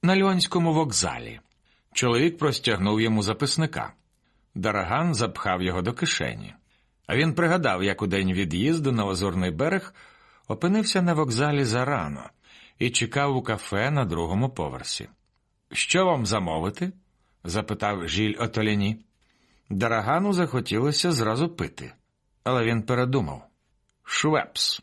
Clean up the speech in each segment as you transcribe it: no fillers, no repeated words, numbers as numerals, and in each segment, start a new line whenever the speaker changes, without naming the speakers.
На Льонському вокзалі. Чоловік простягнув йому записника. Дараган запхав його до кишені. А він пригадав, як у день від'їзду на Лазурний берег опинився на вокзалі зарано і чекав у кафе на другому поверсі. «Що вам замовити?» – запитав Жиль Отоліні. Дарагану захотілося зразу пити, але він передумав. «Швепс.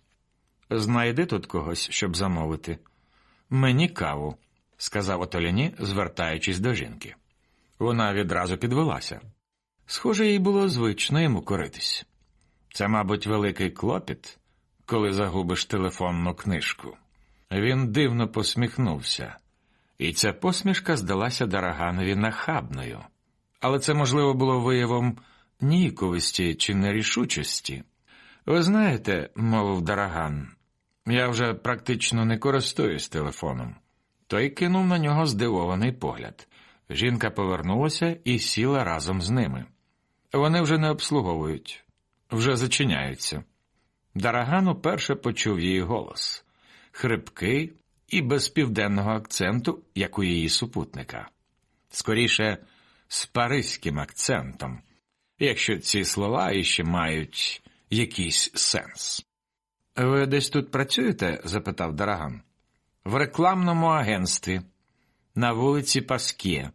Знайди тут когось, щоб замовити. Мені каву», – сказав Отоліні, звертаючись до жінки. Вона відразу підвелася. Схоже, їй було звично йому коритись. Це, мабуть, великий клопіт, коли загубиш телефонну книжку. Він дивно посміхнувся, і ця посмішка здалася Дараганові нахабною. Але це, можливо, було виявом ніяковості чи нерішучості. «Ви знаєте, – мовив Дараган, – я вже практично не користуюсь телефоном». Той кинув на нього здивований погляд. Жінка повернулася і сіла разом з ними. Вони вже не обслуговують, вже зачиняються. Дараган уперше почув її голос. Хрипкий і без південного акценту, як у її супутника. Скоріше, з паризьким акцентом, якщо ці слова іще мають якийсь сенс. «Ви десь тут працюєте?» – запитав Дараган. «В рекламному агентстві. На вулиці Паскє.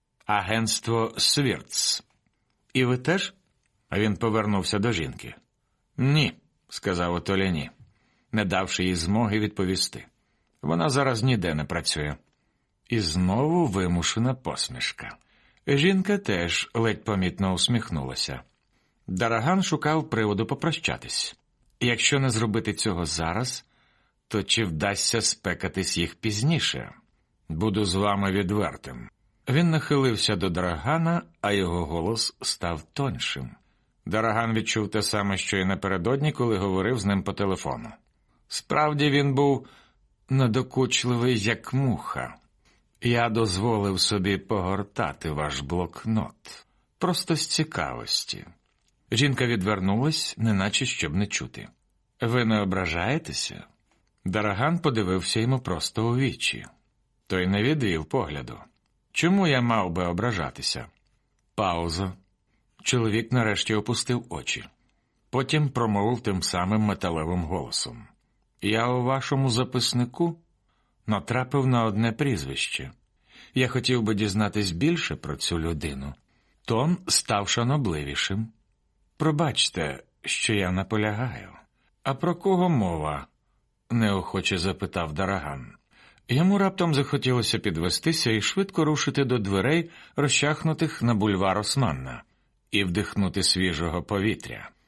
Агентство Свірц. І ви теж?» А він повернувся до жінки. «Ні», – сказав Отоліні, не давши їй змоги відповісти. «Вона зараз ніде не працює». І знову вимушена посмішка. Жінка теж ледь помітно усміхнулася. Дараган шукав приводу попрощатись. Якщо не зробити цього зараз, то чи вдасться спекатись їх пізніше? «Буду з вами відвертим». Він нахилився до Дарагана, а його голос став тоншим. Дараган відчув те саме, що й напередодні, коли говорив з ним по телефону. Справді він був надокучливий, як муха. «Я дозволив собі погортати ваш блокнот. Просто з цікавості». Жінка відвернулась, неначе щоб не чути. «Ви не ображаєтеся?» Дараган подивився йому просто у вічі. Той не відвів погляду. «Чому я мав би ображатися?» Пауза. Чоловік нарешті опустив очі. Потім промовив тим самим металевим голосом. «Я у вашому записнику натрапив на одне прізвище. Я хотів би дізнатись більше про цю людину». Тон став шанобливішим. «Пробачте, що я наполягаю». «А про кого мова?» – неохоче запитав Дараган. Йому раптом захотілося підвестися і швидко рушити до дверей, розчахнутих на бульвар Османна, і вдихнути свіжого повітря.